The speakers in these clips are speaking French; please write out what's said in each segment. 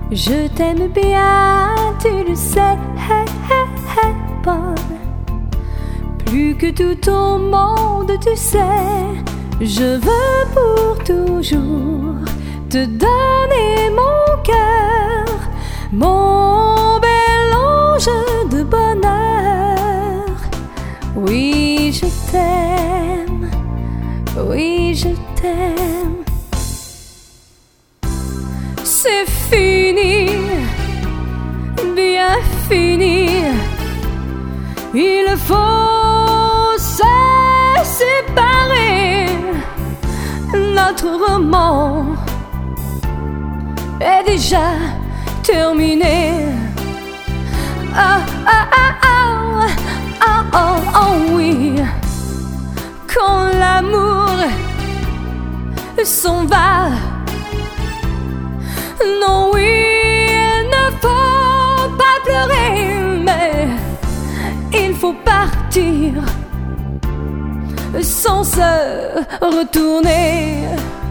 Je t'aime bien, tu le sais, Paul. Plus que tout au monde, tu sais, je veux pour toujours te donner mon cœur, mon bel ange de bonheur. Oui, je t'aime, oui, je t'aime. C'est fini, bien fini. Il faut se séparer. Notre roman est déjà terminé. Ah, ah, ah, ah, ah, oh, oh, oui. Quand l'amour s'en va, non, oui, il ne faut pas pleurer, mais il faut partir sans se retourner.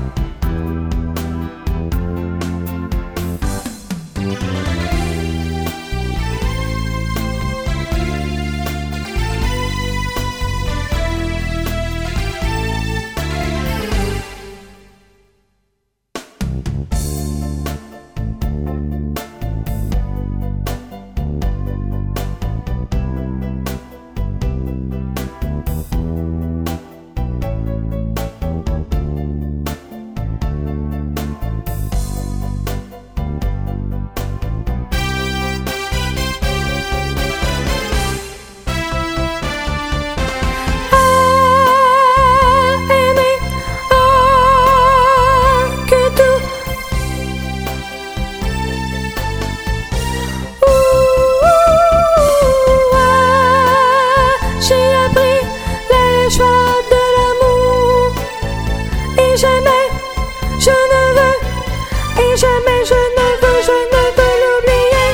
Jamais je ne veux l'oublier.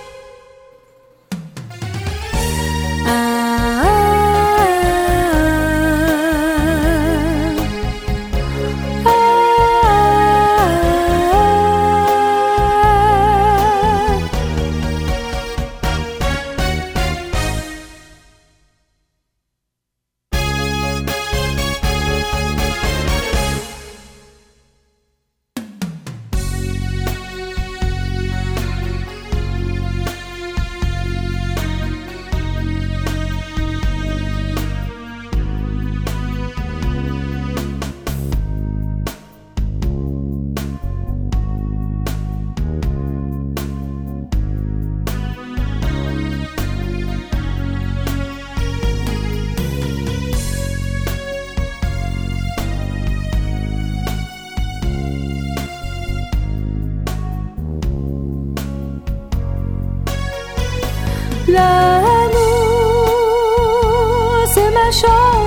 Ah, ah, ah, l'amour, c'est ma chance.